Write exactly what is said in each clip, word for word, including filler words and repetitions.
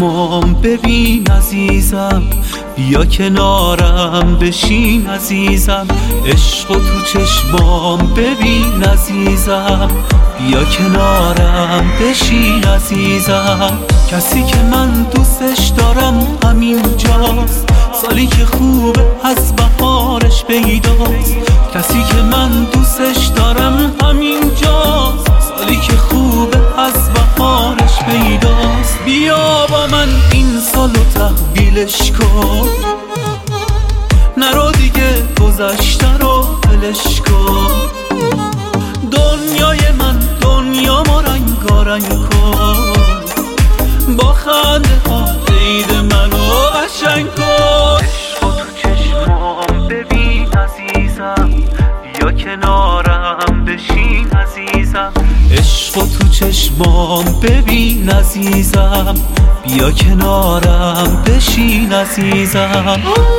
چشمام ببین عزیزم، بیا کنارم بشین عزیزم. عشق و تو چشمام ببین عزیزم، بیا کنارم بشین عزیزم. کسی که من دوستش دارم همینجاست، سالی که خوبه از بهارش پیداست. کسی که من دوستش دارم همینجاست، سالی که خوبه از بهارش پیداست. بیا با من این سالو تحویلش کن، نرو دیگه گذشته رو ولش کن. دنیای من دنیا ما رنگارنگ کن، با خنده ها عید منو قشنگ کن. عشق و تو چشمام ببین عزیزم، بیا کنارم بشین عزیزم. عشق و تو چشمام ببین عزیزم، بیا کنارم بشین عزیزم.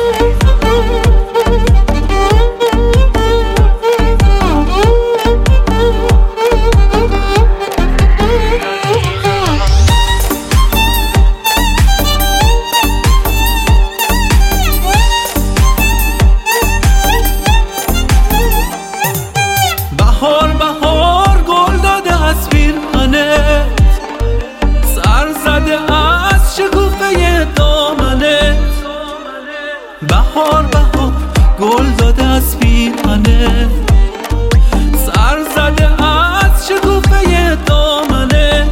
بهار بهار گل داده از پیرهنت، سر زده از شکوفه دامنت. بهار بهار گل داده از پیرهنت، سر زده از شکوفه دامنت.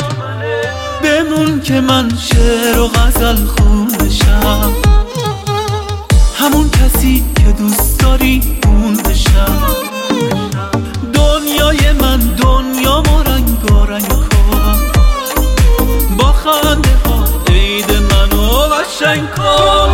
بمون که من شعر و غزل خونشم، همون کسی که دوست داری اون بشم. دنیای من دنیا ما رنگارنگ کن، با خنده ها عید منو قشنگ کن.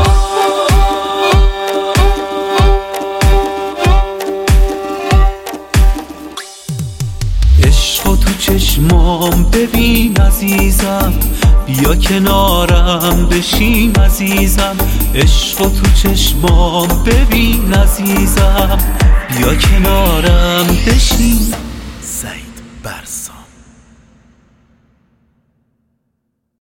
عشق و تو چشمام ببین عزیزم، بیا کنارم بشین عزیزم. عشق و تو چشمام ببین عزیزم، بیا کنارم بشین